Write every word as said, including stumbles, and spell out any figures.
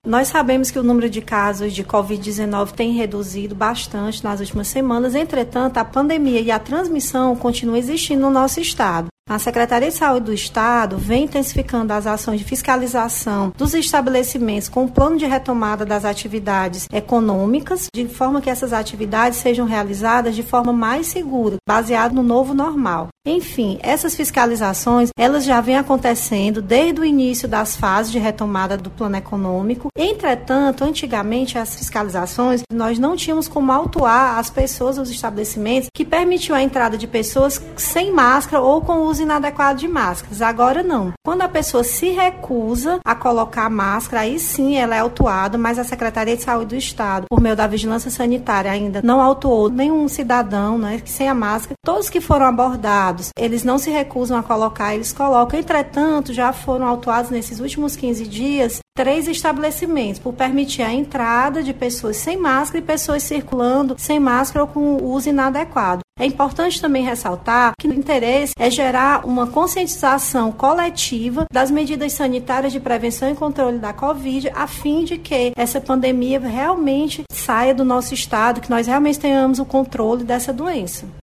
Nós sabemos que o número de casos de covid dezenove tem reduzido bastante nas últimas semanas, entretanto, a pandemia e a transmissão continuam existindo no nosso estado. A Secretaria de Saúde do Estado vem intensificando as ações de fiscalização dos estabelecimentos com o plano de retomada das atividades econômicas, de forma que essas atividades sejam realizadas de forma mais segura, baseado no novo normal. Enfim, essas fiscalizações, elas já vêm acontecendo desde o início das fases de retomada do plano econômico. Entretanto, antigamente, as fiscalizações, nós não tínhamos como autuar as pessoas, os estabelecimentos, que permitiu a entrada de pessoas sem máscara ou com uso inadequado de máscaras. Agora não. Quando a pessoa se recusa a colocar máscara, aí sim ela é autuada, mas a Secretaria de Saúde do Estado, por meio da Vigilância Sanitária, ainda não autuou nenhum cidadão, né, sem a máscara. Todos que foram abordados, eles não se recusam a colocar, eles colocam. Entretanto, já foram autuados nesses últimos quinze dias três estabelecimentos por permitir a entrada de pessoas sem máscara e pessoas circulando sem máscara ou com uso inadequado. É importante também ressaltar que o interesse é gerar uma conscientização coletiva das medidas sanitárias de prevenção e controle da Covid, a fim de que essa pandemia realmente saia do nosso estado, que nós realmente tenhamos o controle dessa doença.